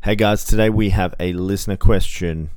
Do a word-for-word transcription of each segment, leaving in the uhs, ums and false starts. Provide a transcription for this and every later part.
Hey guys, today we have a listener question,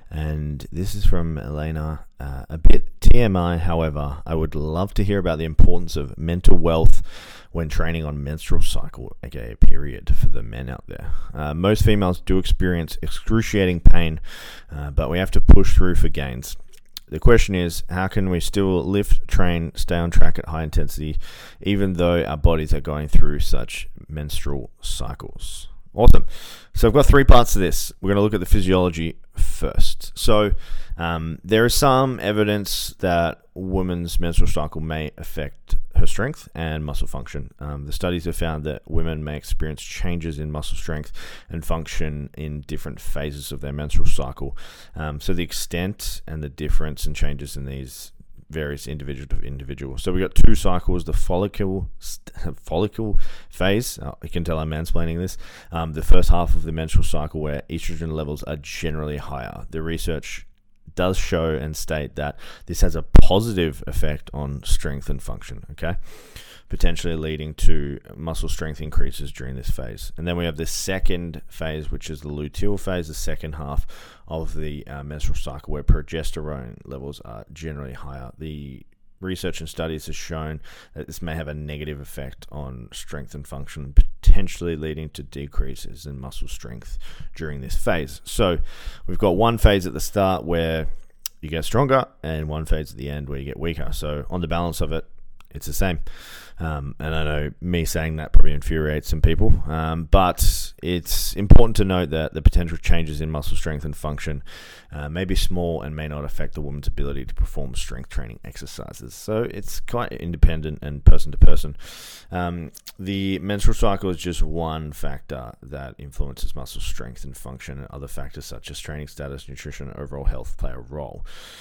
and this is from Elena. Uh, a bit T M I, however, I would love to hear about the importance of mental wealth when training on menstrual cycle, aka period, for the men out there. Uh, most females do experience excruciating pain, uh, but we have to push through for gains. The question is, how can we still lift, train, stay on track at high intensity, even though our bodies are going through such menstrual cycles? Awesome. So I've got three parts to this. We're going to look at the physiology first. So um, there is some evidence that women's menstrual cycle may affect her strength and muscle function. Um, the studies have found that women may experience changes in muscle strength and function in different phases of their menstrual cycle. Um, so the extent and the difference and changes in these varies individual to individual. So we got two cycles: the follicle st- follicle phase. Oh, you can tell I'm mansplaining this. Um, the first half of the menstrual cycle, where estrogen levels are generally higher. The research does show and state that this has a positive effect on strength and function. Okay, potentially leading to muscle strength increases during this phase. And then we have the second phase, which is the luteal phase, the second half of the uh, menstrual cycle, where progesterone levels are generally higher. The research and studies has shown that this may have a negative effect on strength and function, potentially leading to decreases in muscle strength during this phase. So we've got one phase at the start where you get stronger, and one phase at the end where you get weaker. So on the balance of it, it's the same. Um, and I know me saying that probably infuriates some people, um, but it's important to note that the potential changes in muscle strength and function uh, may be small and may not affect the woman's ability to perform strength training exercises. So it's quite independent and person to person. Um, the menstrual cycle is just one factor that influences muscle strength and function, and other factors such as training status, nutrition, and overall health play a role.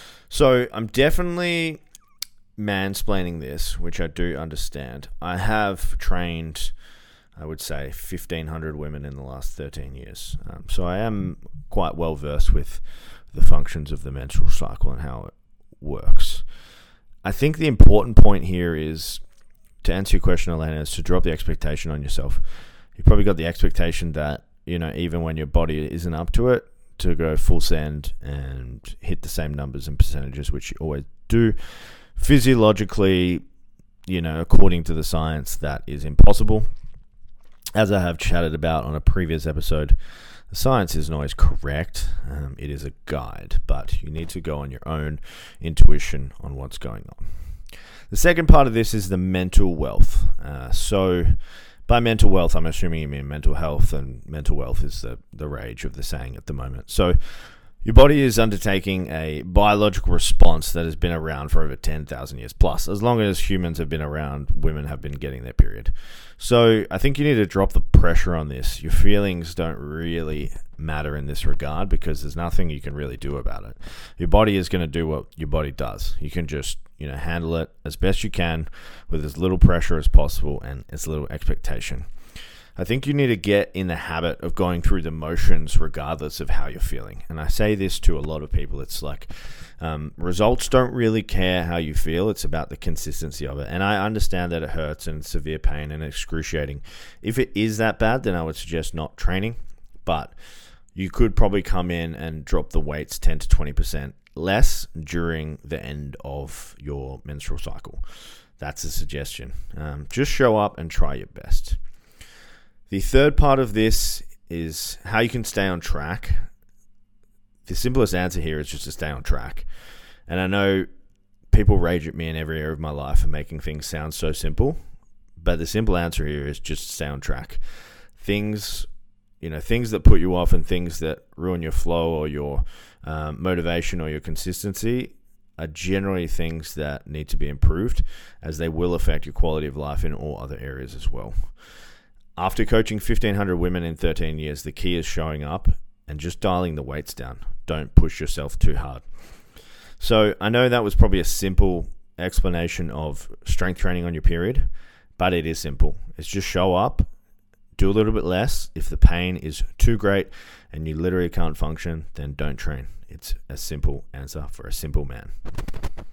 So I'm definitely mansplaining this, which I do understand. I have trained, I would say, fifteen hundred women in the last thirteen years. Um, so I am quite well versed with the functions of the menstrual cycle and how it works. I think the important point here is, to answer your question, Elena, is to drop the expectation on yourself. You've probably got the expectation that, you know, even when your body isn't up to it, to go full send and hit the same numbers and percentages, which you always do. Physiologically, you know, according to the science, that is impossible. As I have chatted about on a previous episode, the science isn't always correct. Um, it is a guide, but you need to go on your own intuition on what's going on. The second part of this is the mental wealth. Uh, so by mental wealth, I'm assuming you mean mental health, and mental wealth is the, the rage of the saying at the moment. So your body is undertaking a biological response that has been around for over ten thousand years plus. As long as humans have been around, women have been getting their period. So I think you need to drop the pressure on this. Your feelings don't really matter in this regard, because there's nothing you can really do about it. Your body is going to do what your body does. You can just, you know, handle it as best you can with as little pressure as possible and as little expectation. I think you need to get in the habit of going through the motions regardless of how you're feeling. And I say this to a lot of people. It's like, um, results don't really care how you feel. It's about the consistency of it. And I understand that it hurts and severe pain and excruciating. If it is that bad, then I would suggest not training. But you could probably come in and drop the weights ten to twenty percent less during the end of your menstrual cycle. That's a suggestion. Um, just show up and try your best. The third part of this is how you can stay on track. The simplest answer here is just to stay on track. And I know people rage at me in every area of my life for making things sound so simple, but the simple answer here is just stay on track. Things, you know, things that put you off and things that ruin your flow or your um, motivation or your consistency are generally things that need to be improved, as they will affect your quality of life in all other areas as well. After coaching fifteen hundred women in thirteen years, the key is showing up and just dialing the weights down. Don't push yourself too hard. So I know that was probably a simple explanation of strength training on your period, but it is simple. It's just show up, do a little bit less. If the pain is too great and you literally can't function, then don't train. It's a simple answer for a simple man.